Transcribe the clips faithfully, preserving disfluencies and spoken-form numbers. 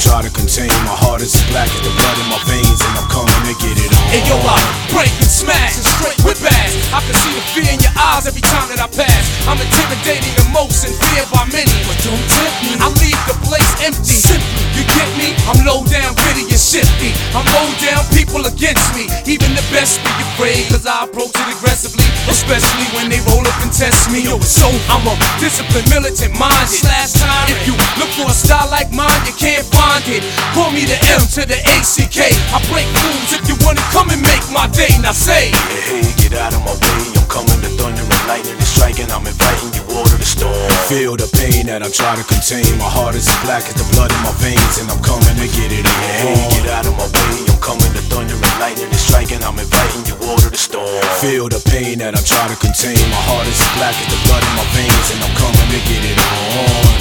try to contain. My heart is as black as the blood in my veins, and I'm coming to get it on. Hey yo, I break and smash and straight with bass. I can see the fear in your eyes every time that I pass. I'm intimidating the most and feared by many, but don't tempt me. I leave the place empty. Simply, you get me? I'm low down, gritty and shifty. I'm low down, people against me. Even the best be afraid, cause I approach it aggressively, especially when they roll up and test me. Yo, so I'm a disciplined, militant minded slash time. If you look for a style like mine, you can't find it. Call me the M to the A C K. I break rules. If you wanna come and make my day, now say, hey, hey, get out of my way. I'm coming to thunder and lightning and striking. I'm inviting you all to the storm. Feel the pain that I'm trying to contain. My heart is as black as the blood in my veins, and I'm coming to get it on. Hey, get out of my way. I'm coming to thunder and lightning and striking. I'm inviting you all to the storm. Feel the pain that I'm trying to contain. My heart is as black as the blood in my veins, and I'm coming to get it on.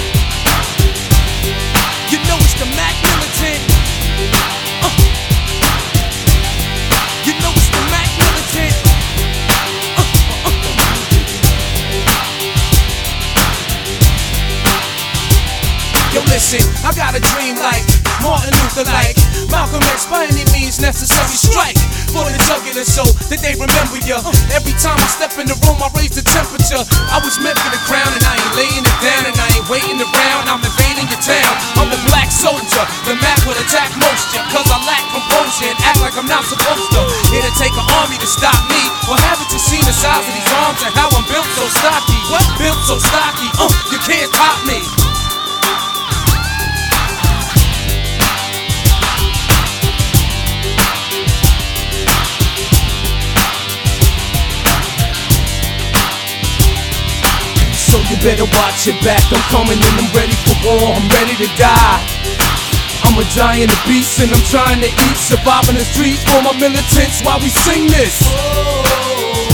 You know it's the Mac Militant. Uh. You know it's the Mac Militant. Uh, uh, uh. Yo, listen, I got a dream like Martin Luther, like Malcolm X, by any means necessary. Strike for the jugular so that they remember ya. Every time I step in the room, I raise the temperature. I was meant for the crown, and I ain't laying it down, and I ain't waiting around. I'm invading your town. I'm the black soldier, the Mac will attack most ya, cause I lack composure and act like I'm not supposed to. It'll take an army to stop me. Well, haven't you seen the size of these arms and how I'm built so stocky? What? Built so stocky, uh, you can't top me. So you better watch your back, I'm coming and I'm ready for war, I'm ready to die. I'm a giant, a beast, and I'm trying to eat, surviving the streets for my militants while we sing this.